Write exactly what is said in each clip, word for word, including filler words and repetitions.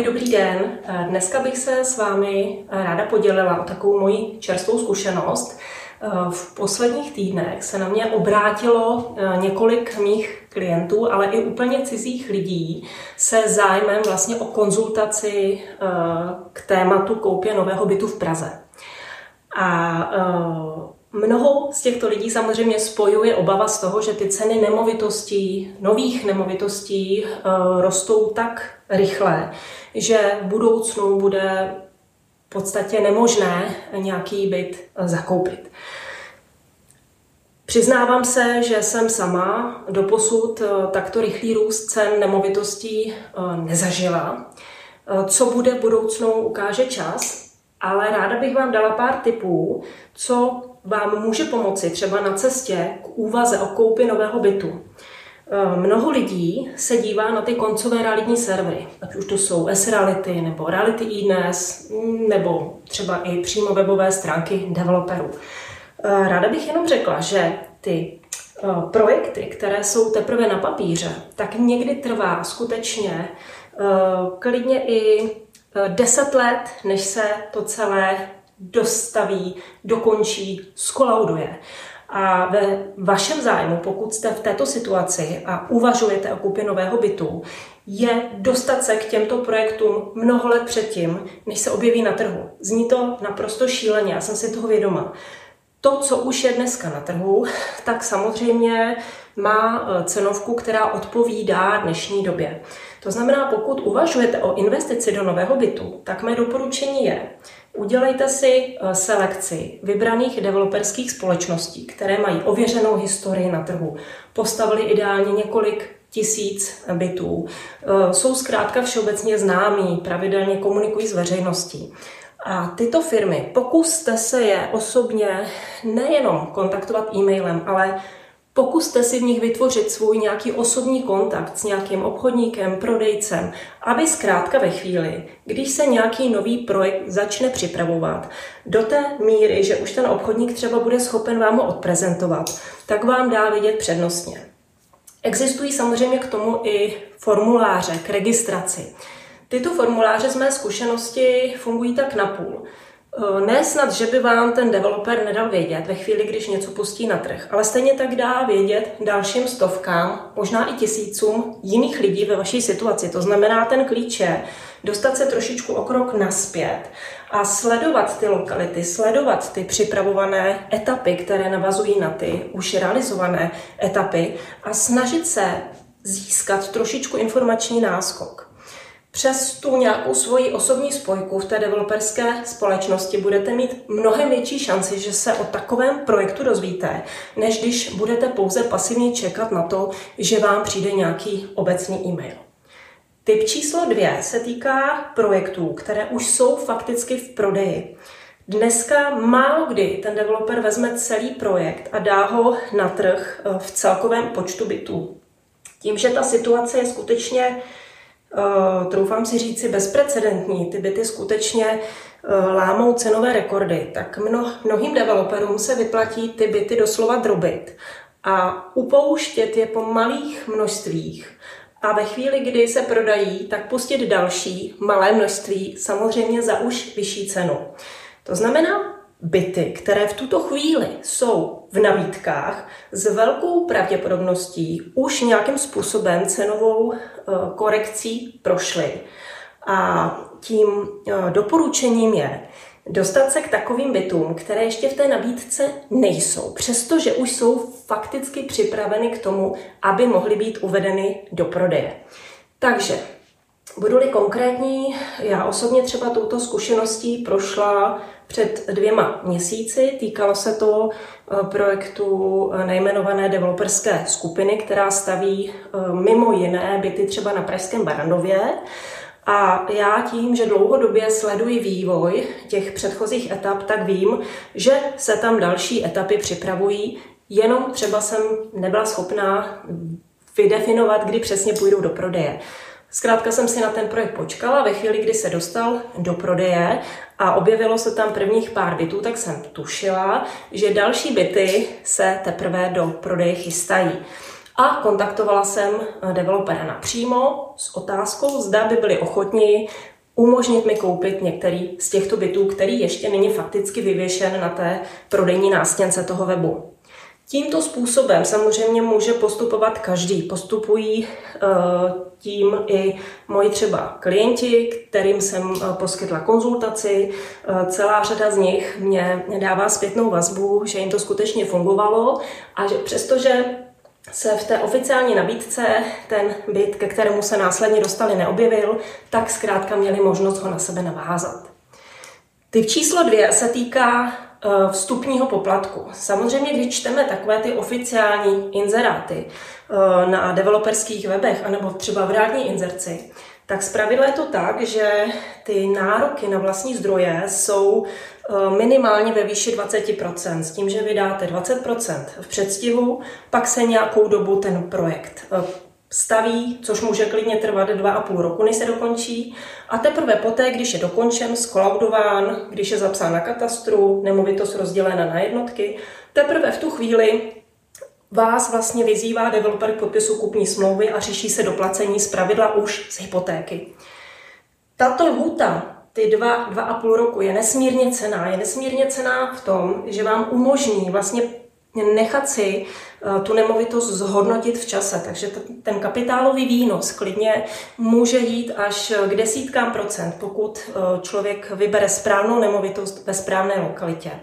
Ahoj, dobrý den. Dneska bych se s vámi ráda podělila o takovou moji čerstvou zkušenost. V posledních týdnech se na mě obrátilo několik mých klientů, ale i úplně cizích lidí se zájmem vlastně o konzultaci k tématu koupě nového bytu v Praze. A mnoho z těchto lidí samozřejmě spojuje obava z toho, že ty ceny nemovitostí, nových nemovitostí rostou tak rychle, že v budoucnu bude v podstatě nemožné nějaký byt zakoupit. Přiznávám se, že jsem sama doposud takto rychlý růst cen nemovitostí nezažila. Co bude v budoucnu, ukáže čas, ale ráda bych vám dala pár tipů, co vám může pomoci třeba na cestě k úvaze o koupi nového bytu. Mnoho lidí se dívá na ty koncové realitní servery, ať už to jsou S-Reality nebo Reality iDnes, nebo třeba i přímo webové stránky developerů. Ráda bych jenom řekla, že ty projekty, které jsou teprve na papíře, tak někdy trvá skutečně klidně i deset let, než se to celé dostaví, dokončí, skolauduje. A ve vašem zájmu, pokud jste v této situaci a uvažujete o koupě nového bytu, je dostat se k těmto projektům mnoho let předtím, než se objeví na trhu. Zní to naprosto šíleně, já jsem si toho vědoma. To, co už je dneska na trhu, tak samozřejmě má cenovku, která odpovídá dnešní době. To znamená, pokud uvažujete o investici do nového bytu, tak mé doporučení je, udělejte si selekci vybraných developerských společností, které mají ověřenou historii na trhu. Postavili ideálně několik tisíc bytů. Jsou zkrátka všeobecně známí, pravidelně komunikují s veřejností. A tyto firmy, pokuste se je osobně nejenom kontaktovat e-mailem, ale pokuste si v nich vytvořit svůj nějaký osobní kontakt s nějakým obchodníkem, prodejcem, aby zkrátka ve chvíli, když se nějaký nový projekt začne připravovat do té míry, že už ten obchodník třeba bude schopen vám ho odprezentovat, tak vám dá vidět přednostně. Existují samozřejmě k tomu i formuláře k registraci. Tyto formuláře z mé zkušenosti fungují tak napůl. Ne snad, že by vám ten developer nedal vědět ve chvíli, když něco pustí na trh, ale stejně tak dá vědět dalším stovkám, možná i tisícům jiných lidí ve vaší situaci. To znamená, ten klíč je dostat se trošičku o krok nazpět a sledovat ty lokality, sledovat ty připravované etapy, které navazují na ty už realizované etapy a snažit se získat trošičku informační náskok. Přes tu nějakou svoji osobní spojku v té developerské společnosti budete mít mnohem větší šanci, že se o takovém projektu dozvíte, než když budete pouze pasivně čekat na to, že vám přijde nějaký obecný e-mail. Tip číslo dvě se týká projektů, které už jsou fakticky v prodeji. Dneska málo kdy ten developer vezme celý projekt a dá ho na trh v celkovém počtu bytů. Tím, že ta situace je skutečně Uh, troufám si říci bezprecedentní, ty byty skutečně uh, lámou cenové rekordy, tak mno, mnohým developerům se vyplatí ty byty doslova drobit a upouštět je po malých množstvích a ve chvíli, kdy se prodají, tak pustit další malé množství, samozřejmě za už vyšší cenu. To znamená, byty, které v tuto chvíli jsou v nabídkách, s velkou pravděpodobností už nějakým způsobem cenovou korekcí prošly. A tím doporučením je dostat se k takovým bytům, které ještě v té nabídce nejsou, přestože už jsou fakticky připraveny k tomu, aby mohly být uvedeny do prodeje. Takže budu-li konkrétní, já osobně třeba touto zkušeností prošla před dvěma měsíci. Týkalo se to projektu nejmenované developerské skupiny, která staví mimo jiné byty třeba na pražském Barrandově. A já tím, že dlouhodobě sleduji vývoj těch předchozích etap, tak vím, že se tam další etapy připravují, jenom třeba jsem nebyla schopná vydefinovat, kdy přesně půjdou do prodeje. Zkrátka jsem si na ten projekt počkala, ve chvíli, kdy se dostal do prodeje a objevilo se tam prvních pár bytů, tak jsem tušila, že další byty se teprve do prodeje chystají. a kontaktovala jsem developera napřímo s otázkou, zda by byli ochotni umožnit mi koupit některý z těchto bytů, který ještě není fakticky vyvěšen na té prodejní nástěnce toho webu. Tímto způsobem samozřejmě může postupovat každý. Postupují tím i moji třeba klienti, kterým jsem poskytla konzultaci. Celá řada z nich mě dává zpětnou vazbu, že jim to skutečně fungovalo a že přestože se v té oficiální nabídce ten byt, ke kterému se následně dostali, neobjevil, tak zkrátka měli možnost ho na sebe navázat. Typ číslo dvě se týká vstupního poplatku. Samozřejmě, když čteme takové ty oficiální inzeráty na developerských webech anebo třeba v reální inzerci, tak zpravidla je to tak, že ty nároky na vlastní zdroje jsou minimálně ve výši dvacet procent, s tím, že vydáte dvacet procent v předstihu, pak se nějakou dobu ten projekt staví, což může klidně trvat dva a půl roku, než se dokončí. A teprve poté, když je dokončen, skolaudován, když je zapsán na katastru, nemovitost rozdělena na jednotky, teprve v tu chvíli vás vlastně vyzývá developer k podpisu kupní smlouvy a řeší se doplacení zpravidla už z hypotéky. Tato lhůta, ty dva, dva a půl roku, je nesmírně cenná. Je nesmírně cenná v tom, že vám umožní vlastně nechat si tu nemovitost zhodnotit v čase. Takže ten kapitálový výnos klidně může jít až k desítkám procent, pokud člověk vybere správnou nemovitost ve správné lokalitě.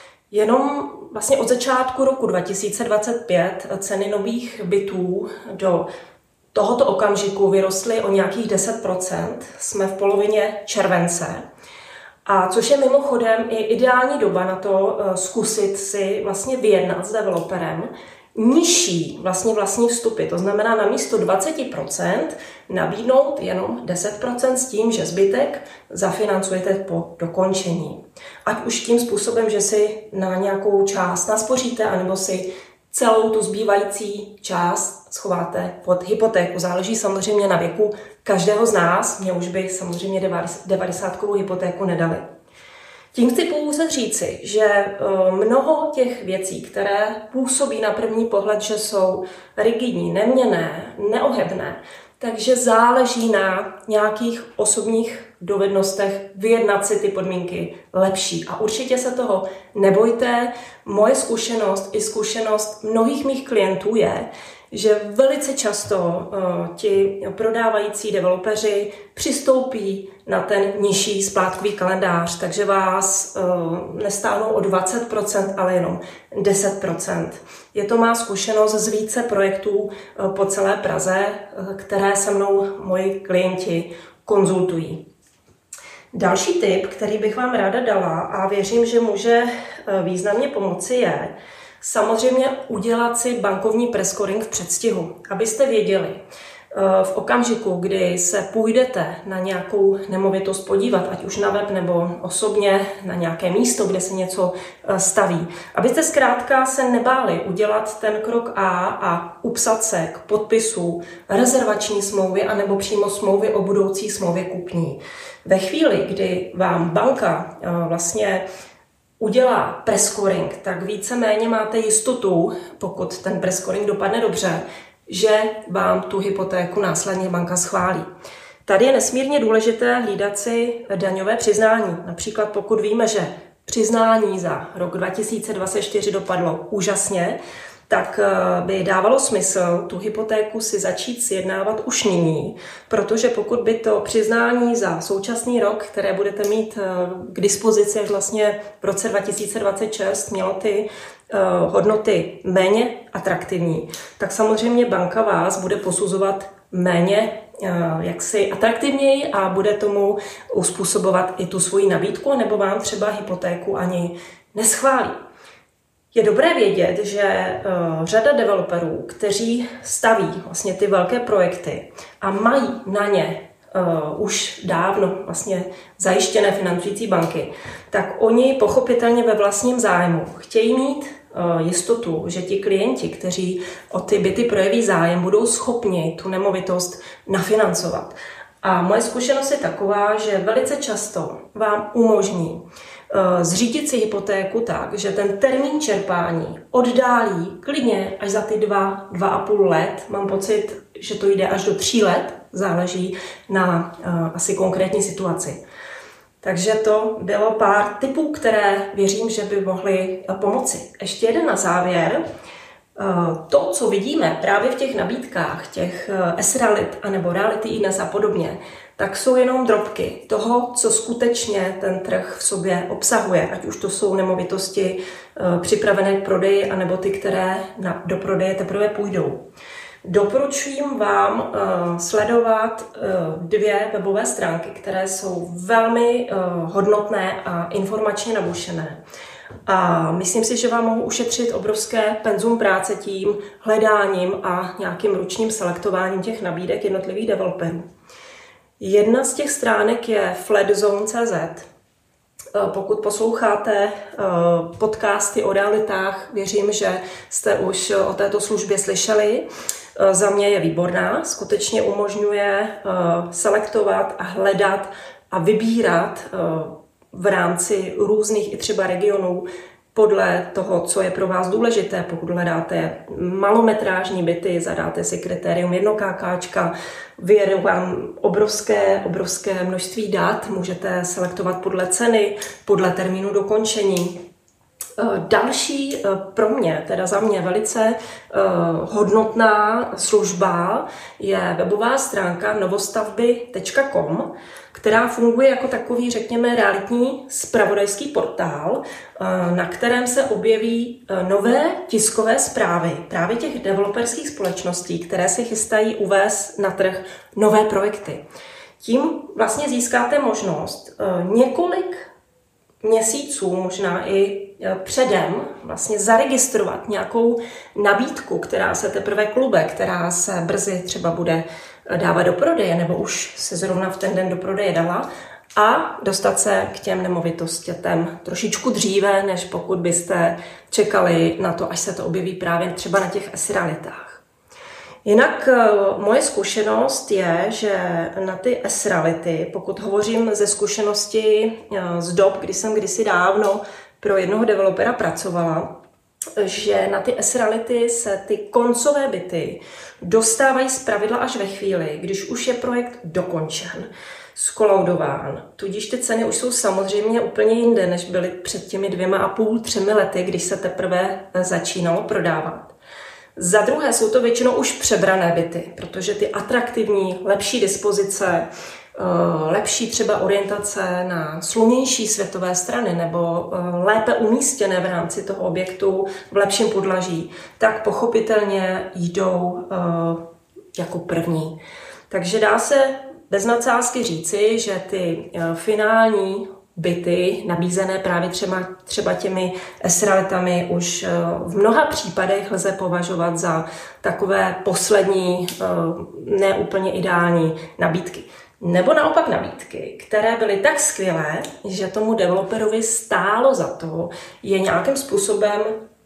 Jenom vlastně od začátku roku dva tisíce dvacet pět ceny nových bytů do tohoto okamžiku vyrostly o nějakých deset procent. Jsme v polovině července. A což je mimochodem i ideální doba na to zkusit si vlastně vyjednat s developerem nižší vlastně vlastní vstupy. To znamená na místo dvacet procent nabídnout jenom deset procent s tím, že zbytek zafinancujete po dokončení. Ať už tím způsobem, že si na nějakou část naspoříte, anebo si celou tu zbývající část schováte pod hypotéku. Záleží samozřejmě na věku každého z nás. Mě už by samozřejmě devadesátkovou hypotéku nedali. Tím chci pouze říci, že mnoho těch věcí, které působí na první pohled, že jsou rigidní, neměnné, neohebné, takže záleží na nějakých osobních dovednostech vyjednat si ty podmínky lepší. A určitě se toho nebojte. Moje zkušenost i zkušenost mnohých mých klientů je, že velice často uh, ti prodávající developeři přistoupí na ten nižší splátkový kalendář, takže vás uh, nestáhnou o dvacet procent, ale jenom deset procent. Je to má zkušenost z více projektů uh, po celé Praze, uh, které se mnou moji klienti konzultují. Další tip, který bych vám ráda dala a věřím, že může uh, významně pomoci, je samozřejmě udělat si bankovní prescoring v předstihu, abyste věděli v okamžiku, kdy se půjdete na nějakou nemovitost podívat, ať už na web nebo osobně na nějaké místo, kde se něco staví, abyste zkrátka se nebáli udělat ten krok A a upsat se k podpisu rezervační smlouvy anebo přímo smlouvy o budoucí smlouvě kupní. Ve chvíli, kdy vám banka vlastně udělá prescoring, tak víceméně máte jistotu, pokud ten prescoring dopadne dobře, že vám tu hypotéku následně banka schválí. Tady je nesmírně důležité hlídat si daňové přiznání. Například pokud víme, že přiznání za rok dva tisíce dvacet čtyři dopadlo úžasně, tak by dávalo smysl tu hypotéku si začít sjednávat už nyní, protože pokud by to přiznání za současný rok, které budete mít k dispozici vlastně v roce dva tisíce dvacet šest, mělo ty hodnoty méně atraktivní, tak samozřejmě banka vás bude posuzovat méně jaksi atraktivněji a bude tomu uspůsobovat i tu svoji nabídku, nebo vám třeba hypotéku ani neschválí. Je dobré vědět, že uh, řada developerů, kteří staví vlastně ty velké projekty a mají na ně uh, už dávno vlastně zajištěné financující banky, tak oni pochopitelně ve vlastním zájmu chtějí mít uh, jistotu, že ti klienti, kteří o ty byty projeví zájem, budou schopni tu nemovitost nafinancovat. A moje zkušenost je taková, že velice často vám umožní uh, zřídit si hypotéku tak, že ten termín čerpání oddálí klidně až za ty dva, dva a půl let. Mám pocit, že to jde až do tří let, záleží na uh, asi konkrétní situaci. Takže to bylo pár tipů, které věřím, že by mohly pomoci. Ještě jeden na závěr. To, co vidíme právě v těch nabídkách, těch S-realit anebo reality iDnes a podobně, tak jsou jenom drobky toho, co skutečně ten trh v sobě obsahuje. Ať už to jsou nemovitosti připravené k prodeji, anebo ty, které na, do prodeje teprve půjdou. Doporučuji vám uh, sledovat uh, dvě webové stránky, které jsou velmi uh, hodnotné a informačně nabušené. A myslím si, že vám mohou ušetřit obrovské penzum práce tím hledáním a nějakým ručním selektováním těch nabídek jednotlivých developerů. Jedna z těch stránek je flatzone tečka cé zet. Pokud posloucháte podcasty o realitách, věřím, že jste už o této službě slyšeli. Za mě je výborná, skutečně umožňuje selektovat a hledat a vybírat v rámci různých i třeba regionů podle toho, co je pro vás důležité. Pokud hledáte malometrážní byty, zadáte si kritérium jedno kákáčka, vyjedou vám obrovské, obrovské množství dat, můžete selektovat podle ceny, podle termínu dokončení. Další pro mě, teda za mě velice hodnotná služba je webová stránka novostavby tečka com, která funguje jako takový, řekněme, realitní zpravodajský portál, na kterém se objeví nové tiskové zprávy právě těch developerských společností, které si chystají uvést na trh nové projekty. Tím vlastně získáte možnost několik měsíců, možná i předem, vlastně zaregistrovat nějakou nabídku, která se teprve klube, která se brzy třeba bude dávat do prodeje, nebo už se zrovna v ten den do prodeje dala, a dostat se k těm nemovitostem trošičku dříve, než pokud byste čekali na to, až se to objeví právě třeba na těch S-realitách. Jinak moje zkušenost je, že na ty S-reality, pokud hovořím ze zkušenosti z dob, kdy jsem kdysi dávno pro jednoho developera pracovala, že na ty S-reality se ty koncové byty dostávají zpravidla až ve chvíli, když už je projekt dokončen, skolaudován. Tudíž ty ceny už jsou samozřejmě úplně jinde, než byly před těmi dvěma a půl, třemi lety, když se teprve začínalo prodávat. Za druhé jsou to většinou už přebrané byty, protože ty atraktivní, lepší dispozice, lepší třeba orientace na slunnější světové strany nebo lépe umístěné v rámci toho objektu v lepším podlaží, tak pochopitelně jdou jako první. Takže dá se bez nadsázky říci, že ty finální byty nabízené právě třeba, třeba těmi S-realitami už v mnoha případech lze považovat za takové poslední, neúplně ideální nabídky. Nebo naopak nabídky, které byly tak skvělé, že tomu developerovi stálo za to je nějakým způsobem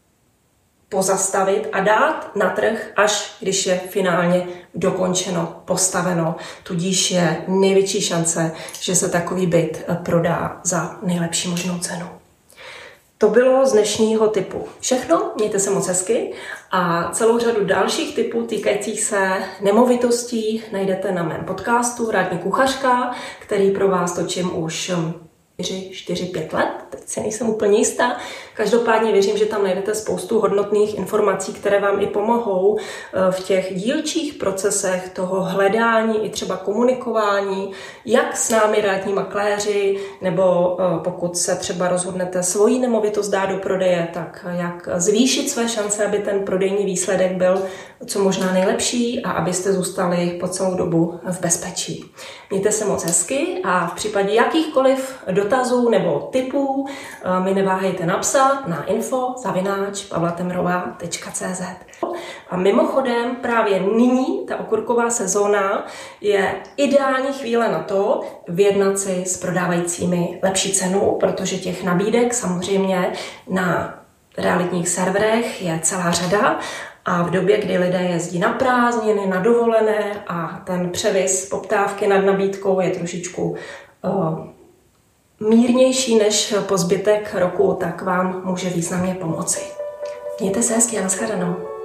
pozastavit a dát na trh, až když je finálně dokončeno, postaveno. Tudíž je největší šance, že se takový byt prodá za nejlepší možnou cenu. To bylo z dnešního typu všechno, mějte se moc hezky a celou řadu dalších typů týkajících se nemovitostí najdete na mém podcastu Realitní kuchařka, který pro vás točím už čtyři pět let, teď si nejsem úplně jistá. Každopádně věřím, že tam najdete spoustu hodnotných informací, které vám i pomohou v těch dílčích procesech toho hledání i třeba komunikování, jak s námi realitní makléři, nebo pokud se třeba rozhodnete svoji nemovitost dát do prodeje, tak jak zvýšit své šance, aby ten prodejní výsledek byl co možná nejlepší a abyste zůstali po celou dobu v bezpečí. Mějte se moc hezky a v případě jakýchkoliv dotazů nebo tipů mi neváhejte napsat na info zavináč pavlatemrová tečka cé zet. A mimochodem právě nyní ta okurková sezóna je ideální chvíle na to vyjednat si s prodávajícími lepší cenu, protože těch nabídek samozřejmě na realitních serverech je celá řada a v době, kdy lidé jezdí na prázdniny, na dovolené a ten převis poptávky nad nabídkou je trošičku uh, mírnější než po zbytek roku, tak vám může významně pomoci. Mějte se hezky a nashledanou.